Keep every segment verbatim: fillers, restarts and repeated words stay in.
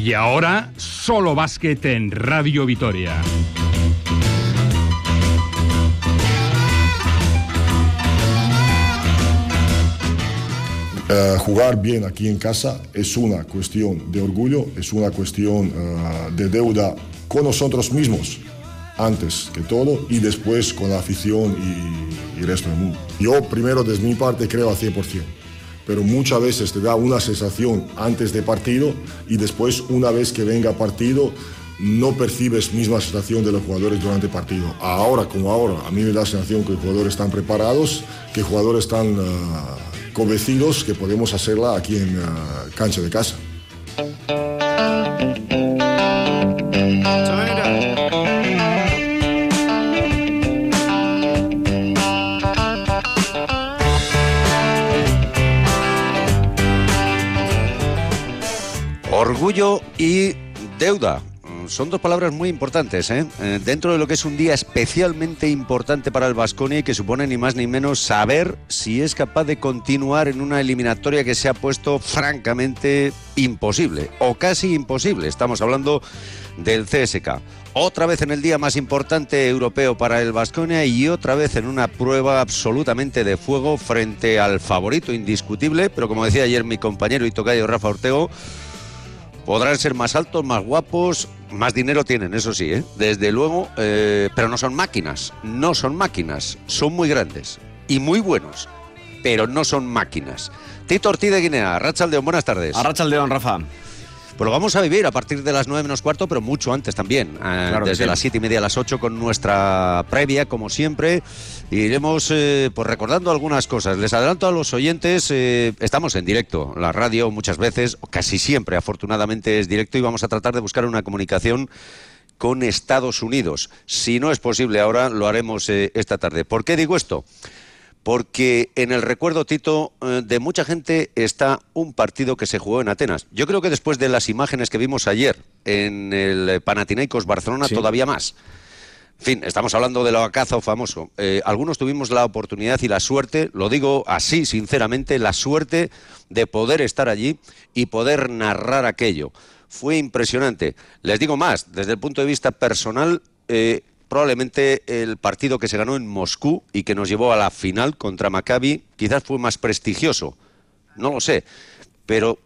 Y ahora, solo básquet en Radio Vitoria. Uh, jugar bien aquí en casa es una cuestión de orgullo, es una cuestión uh, de deuda con nosotros mismos, antes que todo, y después con la afición y, y el resto del mundo. Yo primero, desde mi parte, creo al cien por ciento, pero muchas veces te da una sensación antes de partido y después, una vez que venga partido, no percibes misma sensación de los jugadores durante el partido. Ahora como ahora, a mí me da la sensación que los jugadores están preparados, que los jugadores están... Uh, convencidos que podemos hacerla aquí en uh, cancha de casa. Orgullo y deuda. Son dos palabras muy importantes, ¿eh? Eh, dentro de lo que es un día especialmente importante para el Baskonia y que supone ni más ni menos saber si es capaz de continuar en una eliminatoria que se ha puesto francamente imposible, o casi imposible. Estamos hablando del C S K. Otra vez en el día más importante europeo para el Baskonia y otra vez en una prueba absolutamente de fuego frente al favorito indiscutible, pero como decía ayer mi compañero y tocayo Rafa Ortego, podrán ser más altos, más guapos, más dinero tienen, eso sí, ¿eh? Desde luego, eh, pero no son máquinas, no son máquinas, son muy grandes y muy buenos, pero no son máquinas. Tito Ortiz de Guinea, Arratsaldeon, buenas tardes. Arratsaldeon, Rafa. Pues lo vamos a vivir a partir de las nueve menos cuarto, pero mucho antes también, eh, claro desde sí. las siete y media a las ocho con nuestra previa, como siempre. Iremos eh, pues recordando algunas cosas. Les adelanto a los oyentes, eh, estamos en directo, la radio muchas veces, casi siempre afortunadamente es directo, y vamos a tratar de buscar una comunicación con Estados Unidos. Si no es posible ahora, lo haremos eh, esta tarde. ¿Por qué digo esto? Porque en el recuerdo, Tito, de mucha gente está un partido que se jugó en Atenas. Yo creo que después de las imágenes que vimos ayer en el Panathinaikos Barcelona, sí, todavía más. En fin, estamos hablando del oacazo famoso. Eh, algunos tuvimos la oportunidad y la suerte, lo digo así sinceramente, la suerte de poder estar allí y poder narrar aquello. Fue impresionante. Les digo más, desde el punto de vista personal, eh, probablemente el partido que se ganó en Moscú y que nos llevó a la final contra Maccabi quizás fue más prestigioso, no lo sé, pero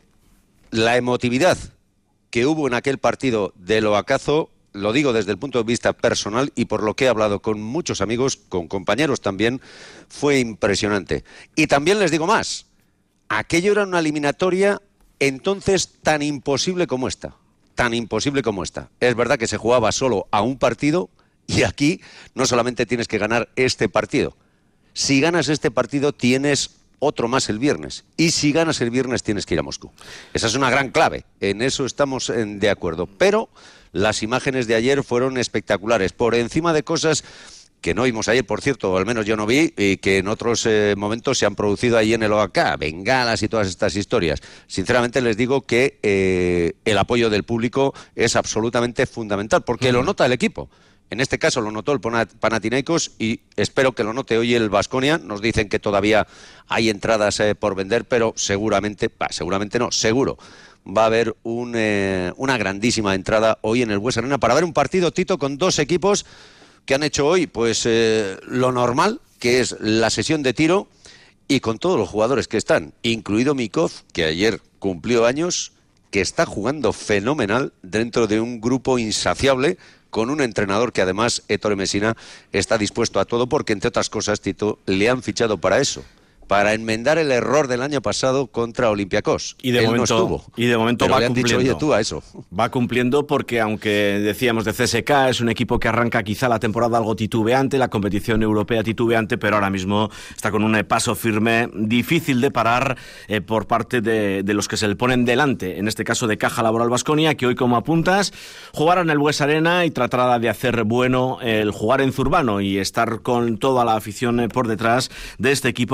la emotividad que hubo en aquel partido del oacazo, lo digo desde el punto de vista personal y por lo que he hablado con muchos amigos, con compañeros también, fue impresionante. Y también les digo más, aquello era una eliminatoria entonces tan imposible como esta, tan imposible como esta. Es verdad que se jugaba solo a un partido. Y aquí no solamente tienes que ganar este partido. Si ganas este partido, tienes otro más el viernes. Y si ganas el viernes, tienes que ir a Moscú. Esa es una gran clave. En eso estamos en, de acuerdo. Pero las imágenes de ayer fueron espectaculares. Por encima de cosas que no vimos ayer, por cierto, o al menos yo no vi, y que en otros eh, momentos se han producido ahí en el O A K, bengalas y todas estas historias. Sinceramente les digo que eh, el apoyo del público es absolutamente fundamental, porque mm. lo nota el equipo. En este caso lo notó el Panathinaikos y espero que lo note hoy el Baskonia. Nos dicen que todavía hay entradas eh, por vender, pero seguramente, bah, seguramente no, seguro, va a haber un, eh, una grandísima entrada hoy en el Bues Arena para ver un partido, Tito, con dos equipos que han hecho hoy pues eh, lo normal, que es la sesión de tiro, y con todos los jugadores que están, incluido Mikov, que ayer cumplió años, que está jugando fenomenal dentro de un grupo insaciable, con un entrenador que además, Ettore Messina, está dispuesto a todo porque, entre otras cosas, Tito, le han fichado para eso, para enmendar el error del año pasado contra Olympiacos. Y de Él momento, no estuvo, y de momento pero va le han cumpliendo. dicho, oye, tú a eso. Va cumpliendo porque, aunque decíamos de C S K, es un equipo que arranca quizá la temporada algo titubeante, la competición europea titubeante, pero ahora mismo está con un paso firme, difícil de parar eh, por parte de, de los que se le ponen delante, en este caso de Caja Laboral Baskonia, que hoy, como apuntas, jugará en el Bues Arena y tratará de hacer bueno el jugar en Zurbano y estar con toda la afición por detrás de este equipo que tiene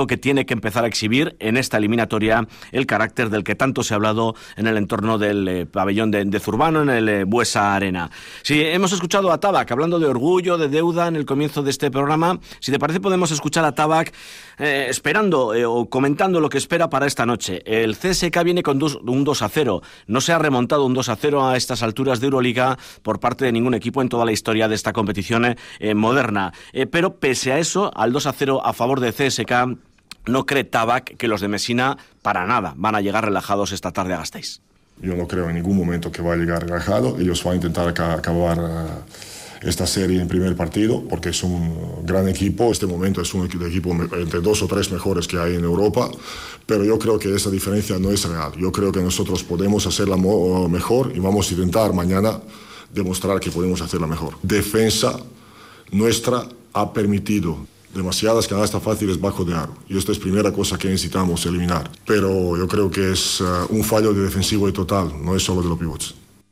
tiene que empezar a exhibir en esta eliminatoria el carácter del que tanto se ha hablado en el entorno del eh, pabellón de, de Zurbano, en el eh, Buesa Arena. Si hemos escuchado a Tabak hablando de orgullo, de deuda en el comienzo de este programa, si te parece podemos escuchar a Tabak eh, esperando eh, o comentando lo que espera para esta noche. El C S K viene con dos, un dos a cero. No se ha remontado un dos a cero a estas alturas de Euroliga por parte de ningún equipo en toda la historia de esta competición eh, moderna. Eh, pero pese a eso, al dos a cero a favor de C S K, no cree Tabak que los de Messina para nada van a llegar relajados esta tarde a Gasteiz. Yo no creo en ningún momento que va a llegar relajado. Ellos van a intentar acabar uh, esta serie en primer partido porque es un gran equipo. Este momento es un equipo entre dos o tres mejores que hay en Europa, pero yo creo que esa diferencia no es real. Yo creo que nosotros podemos hacerla mejor y vamos a intentar mañana demostrar que podemos hacerla mejor. Defensa nuestra ha permitido demasiadas canastas fáciles bajo de aro. Y esta es la primera cosa que necesitamos eliminar. Pero yo creo que es uh, un fallo de defensivo y total, no es solo de los pivots.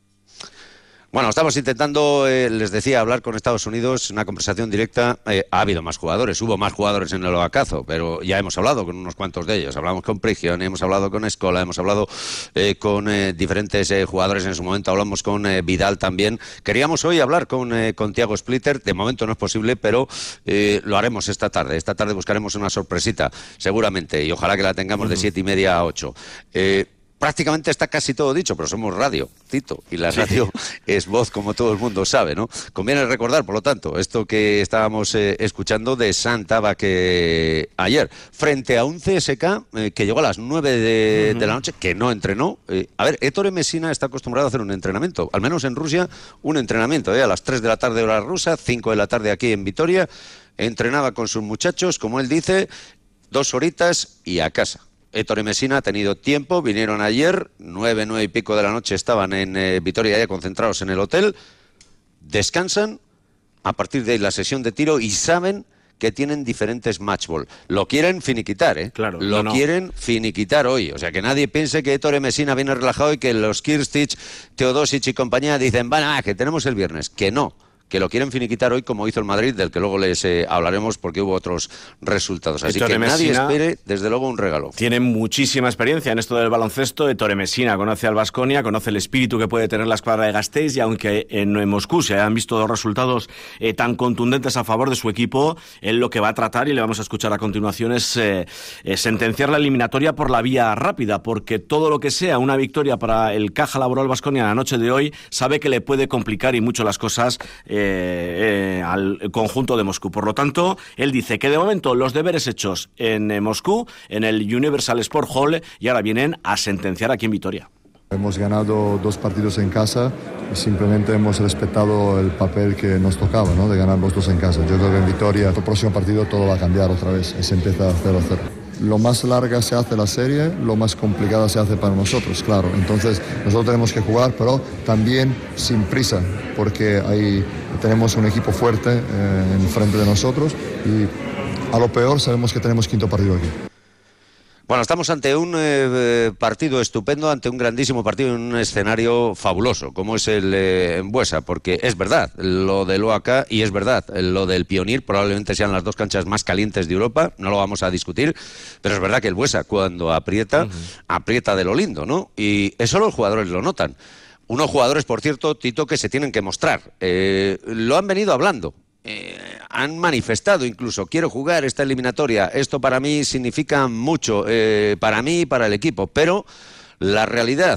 Bueno, estamos intentando, eh, les decía, hablar con Estados Unidos, una conversación directa. Eh, ha habido más jugadores, hubo más jugadores en el Oacazo, pero ya hemos hablado con unos cuantos de ellos. Hablamos con Prigioni, hemos hablado con Escola, hemos hablado eh, con eh, diferentes eh, jugadores en su momento, hablamos con eh, Vidal también. Queríamos hoy hablar con, eh, con Thiago Splitter, de momento no es posible, pero eh, lo haremos esta tarde. Esta tarde buscaremos una sorpresita, seguramente, y ojalá que la tengamos de siete y media a ocho. Eh, Prácticamente está casi todo dicho, pero somos radio, Tito, y la radio sí. es voz, como todo el mundo sabe, ¿no? Conviene recordar, por lo tanto, esto que estábamos eh, escuchando de Sant Tabak eh, ayer, frente a un C S K eh, que llegó a las nueve de, uh-huh. de la noche, que no entrenó. Eh, a ver, Ettore Messina está acostumbrado a hacer un entrenamiento, al menos en Rusia, un entrenamiento, ¿eh? A las tres de la tarde hora rusa, cinco de la tarde aquí en Vitoria, entrenaba con sus muchachos, como él dice, dos horitas y a casa. Ettore Messina ha tenido tiempo, vinieron ayer, nueve, nueve y pico de la noche estaban en eh, Vitoria ya concentrados en el hotel, descansan, a partir de ahí la sesión de tiro y saben que tienen diferentes matchball. Lo quieren finiquitar, ¿eh? Claro, Lo no, no. quieren finiquitar hoy. O sea, que nadie piense que Ettore Messina viene relajado y que los Kirstich, Teodosic y compañía dicen, van a, que tenemos el viernes. Que no. Que lo quieren finiquitar hoy como hizo el Madrid, del que luego les eh, hablaremos porque hubo otros resultados. Así Ettore que nadie Messina espere, desde luego, un regalo. Tiene muchísima experiencia en esto del baloncesto. Ettore Messina conoce al Baskonia, conoce el espíritu que puede tener la escuadra de Gasteiz, y aunque en, en Moscú se han visto dos resultados eh, tan contundentes a favor de su equipo, él lo que va a tratar, y le vamos a escuchar a continuación, es eh, eh, sentenciar la eliminatoria por la vía rápida, porque todo lo que sea una victoria para el Caja Laboral Baskonia la noche de hoy, sabe que le puede complicar y mucho las cosas eh, Eh, eh, al conjunto de Moscú. Por lo tanto, él dice que de momento los deberes hechos en eh, Moscú, en el Universal Sport Hall, y ahora vienen a sentenciar aquí en Vitoria. Hemos ganado dos partidos en casa y simplemente hemos respetado el papel que nos tocaba, ¿no? De ganar los dos en casa. Yo creo que en Vitoria, el próximo partido todo va a cambiar otra vez y se empieza cero a cero. Lo más larga se hace la serie, lo más complicada se hace para nosotros, claro. Entonces nosotros tenemos que jugar, pero también sin prisa, porque ahí tenemos un equipo fuerte eh, en frente de nosotros y a lo peor sabemos que tenemos quinto partido aquí. Bueno, estamos ante un eh, partido estupendo, ante un grandísimo partido en un escenario fabuloso, como es el eh, en Buesa, porque es verdad lo del O A K y es verdad lo del Pionir, probablemente sean las dos canchas más calientes de Europa, no lo vamos a discutir, pero es verdad que el Buesa cuando aprieta, uh-huh. aprieta de lo lindo, ¿no? Y eso los jugadores lo notan. Unos jugadores, por cierto, Tito, que se tienen que mostrar. Eh, lo han venido hablando. Eh, han manifestado incluso, quiero jugar esta eliminatoria, esto para mí significa mucho, eh, para mí y para el equipo, pero la realidad,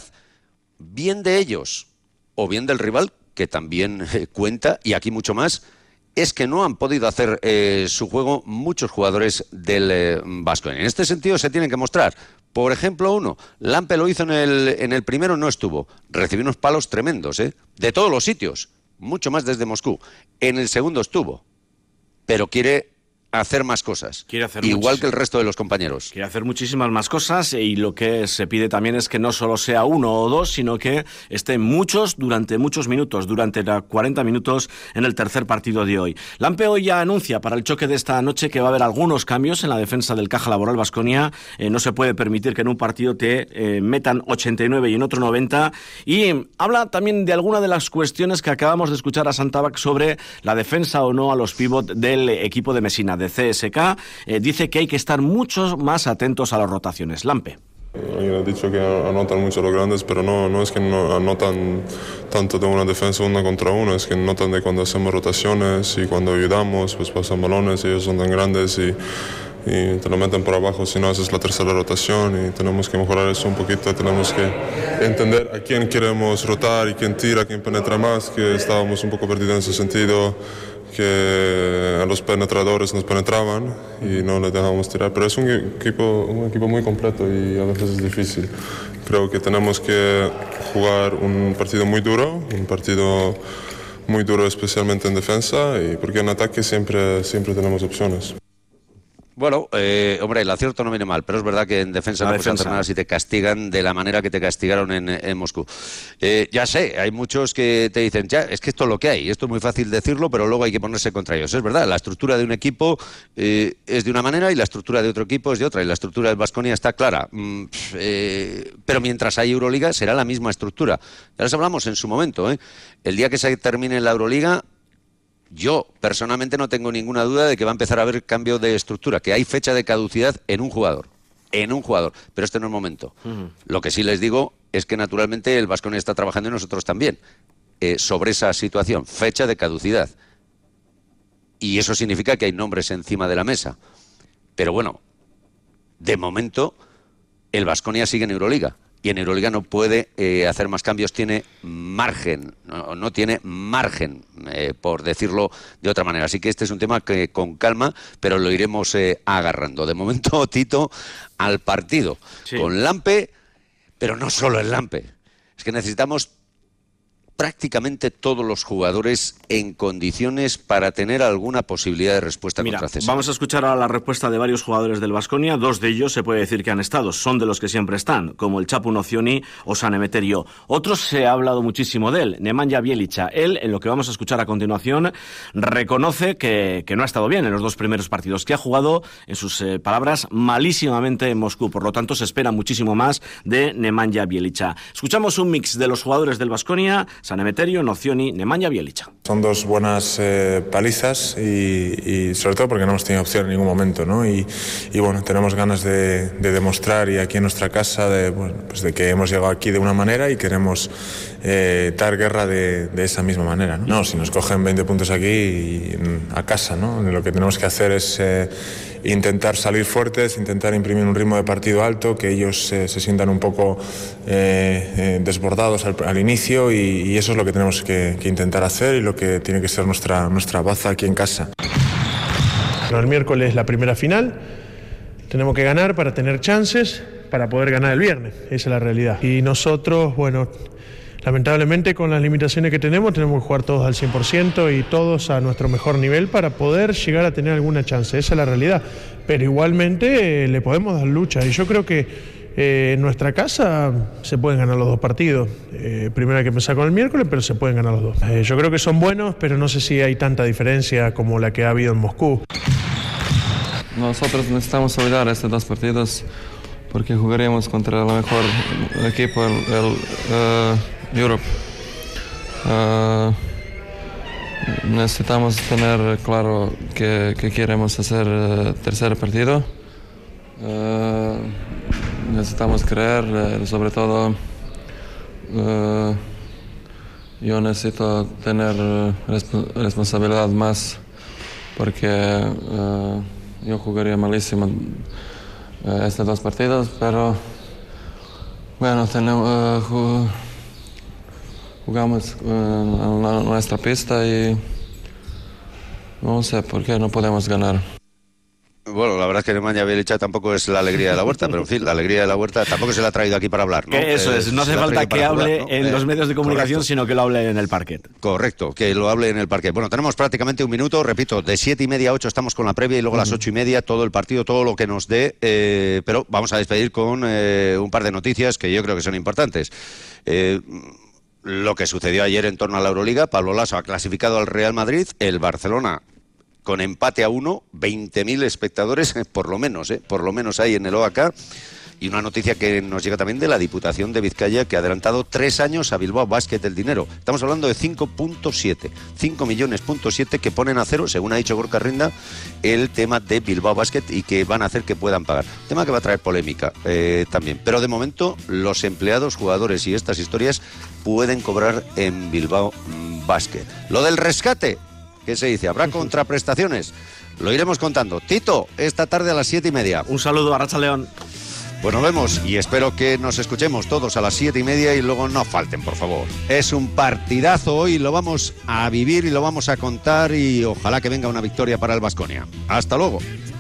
bien de ellos o bien del rival, que también eh, cuenta, y aquí mucho más, es que no han podido hacer eh, su juego muchos jugadores del eh, Baskonia. En este sentido se tienen que mostrar. Por ejemplo, uno, Lampe lo hizo en el, en el primero, no estuvo, recibió unos palos tremendos, ¿eh? De todos los sitios. Mucho más desde Moscú. En el segundo estuvo, pero quiere hacer más cosas, quiere hacer igual muchis... que el resto de los compañeros. Quiere hacer muchísimas más cosas, y lo que se pide también es que no solo sea uno o dos, sino que estén muchos durante muchos minutos, durante cuarenta minutos en el tercer partido de hoy. Lampe hoy ya anuncia para el choque de esta noche que va a haber algunos cambios en la defensa del Caja Laboral Baskonia. Eh, no se puede permitir que en un partido te eh, metan ochenta y nueve y en otro noventa, y habla también de alguna de las cuestiones que acabamos de escuchar a Sant Tabak sobre la defensa o no a los pívot del equipo de Messina. de C S K, eh, dice que hay que estar mucho más atentos a las rotaciones. Lampe. Alguien ha dicho que anotan mucho los grandes, pero no, no es que no anotan tanto de una defensa uno contra uno, es que notan de cuando hacemos rotaciones y cuando ayudamos, pues pasan balones y ellos son tan grandes y, y te lo meten por abajo si no haces la tercera rotación, y tenemos que mejorar eso un poquito, tenemos que entender a quién queremos rotar y quién tira, quién penetra más, que estábamos un poco perdidos en ese sentido, que a los penetradores nos penetraban y no les dejábamos tirar, pero es un equipo, un equipo muy completo y a veces es difícil. Creo que tenemos que jugar un partido muy duro, un partido muy duro especialmente en defensa, y porque en ataque siempre, siempre tenemos opciones. Bueno, eh, hombre, el acierto no viene mal, pero es verdad que en defensa la no puedes hacer nada si te castigan de la manera que te castigaron en, en Moscú. Eh, ya sé, hay muchos que te dicen, ya, es que esto es lo que hay, esto es muy fácil decirlo, pero luego hay que ponerse contra ellos. Es verdad, la estructura de un equipo eh, es de una manera y la estructura de otro equipo es de otra, y la estructura del Baskonia está clara. Mm, eh, pero mientras hay Euroliga será la misma estructura. Ya les hablamos en su momento, ¿eh? El día que se termine la Euroliga, yo personalmente no tengo ninguna duda de que va a empezar a haber cambio de estructura, que hay fecha de caducidad en un jugador, en un jugador, pero este no es el momento. Uh-huh. Lo que sí les digo es que naturalmente el Baskonia está trabajando y nosotros también eh, sobre esa situación, fecha de caducidad. Y eso significa que hay nombres encima de la mesa. Pero bueno, de momento el Baskonia sigue en Euroliga. Y en Euroliga no puede eh, hacer más cambios, tiene margen, no, no tiene margen, eh, por decirlo de otra manera. Así que este es un tema que con calma, pero lo iremos eh, agarrando. De momento, Tito, al partido, sí, con Lampe, pero no solo el Lampe. Es que necesitamos prácticamente todos los jugadores en condiciones para tener alguna posibilidad de respuesta. Mira, contra César. Vamos a escuchar ahora la respuesta de varios jugadores del Baskonia. Dos de ellos se puede decir que han estado, son de los que siempre están, como el Chapu Nocioni o San Emeterio. Otros se ha hablado muchísimo de él, Nemanja Bjelica. Él, en lo que vamos a escuchar a continuación, reconoce que, que no ha estado bien en los dos primeros partidos, que ha jugado, en sus eh, palabras, malísimamente en Moscú. Por lo tanto, se espera muchísimo más de Nemanja Bjelica. Escuchamos un mix de los jugadores del Baskonia: San Emeterio, Nocioni, Nemanja Bjelica. Son dos buenas eh, palizas y, y sobre todo porque no hemos tenido opción en ningún momento, ¿no? Y, y bueno, tenemos ganas de, de demostrar, y aquí en nuestra casa, de, bueno, pues de que hemos llegado aquí de una manera y queremos eh, dar guerra de, de esa misma manera, ¿no? No, si nos cogen veinte puntos aquí y, a casa, ¿no? Lo que tenemos que hacer es eh, intentar salir fuertes, intentar imprimir un ritmo de partido alto, que ellos eh, se sientan un poco eh, eh, desbordados al, al inicio, y, y eso es lo que tenemos que, que intentar hacer y lo que tiene que ser nuestra, nuestra baza aquí en casa. Bueno, el miércoles la primera final, tenemos que ganar para tener chances para poder ganar el viernes, esa es la realidad. Y nosotros, bueno, lamentablemente con las limitaciones que tenemos, tenemos que jugar todos al cien por ciento y todos a nuestro mejor nivel para poder llegar a tener alguna chance, esa es la realidad. Pero igualmente eh, le podemos dar lucha, y yo creo que Eh, en nuestra casa se pueden ganar los dos partidos. Eh, primero hay que empezar con el miércoles, pero se pueden ganar los dos. Eh, yo creo que son buenos, pero no sé si hay tanta diferencia como la que ha habido en Moscú. Nosotros necesitamos olvidar estos dos partidos porque jugaremos contra el mejor equipo, el, el uh, Europe. Uh, necesitamos tener claro que, que queremos hacer uh, tercer partido. Uh, necesitamos creer, uh, sobre todo uh, yo necesito tener uh, resp- responsabilidad más porque uh, yo jugaría malísimo uh, estos dos partidos, pero bueno, tenemos, uh, ju- jugamos uh, en nuestra pista y no sé por qué no podemos ganar. Bueno, la verdad es que Nemanja Bjelica tampoco es la alegría de la huerta, pero en fin, la alegría de la huerta tampoco se la ha traído aquí para hablar, ¿no? Que eso es, no hace falta que hable jugar, ¿no? en eh, los medios de comunicación, correcto, sino que lo hable en el parquet. Correcto, que lo hable en el parquet. Bueno, tenemos prácticamente un minuto, repito, de siete y media a ocho estamos con la previa y luego a las ocho y media todo el partido, todo lo que nos dé, eh, pero vamos a despedir con eh, un par de noticias que yo creo que son importantes. Eh, lo que sucedió ayer en torno a la Euroliga: Pablo Laso ha clasificado al Real Madrid, el Barcelona con empate a uno, veinte mil espectadores, por lo menos, ¿eh? por lo menos ahí en el O A K. Y una noticia que nos llega también de la Diputación de Vizcaya, que ha adelantado tres años a Bilbao Basket el dinero. Estamos hablando de cinco punto siete, cinco millones punto siete que ponen a cero, según ha dicho Gorka Rinda, el tema de Bilbao Basket y que van a hacer que puedan pagar. Tema que va a traer polémica eh, también. Pero de momento los empleados, jugadores y estas historias pueden cobrar en Bilbao Basket. Lo del rescate, ¿qué se dice? ¿Habrá contraprestaciones? Lo iremos contando. Tito, esta tarde a las siete y media. Un saludo, Arracha León. Pues nos vemos y espero que nos escuchemos todos a las siete y media y luego no falten, por favor. Es un partidazo hoy, lo vamos a vivir y lo vamos a contar y ojalá que venga una victoria para el Baskonia. Hasta luego.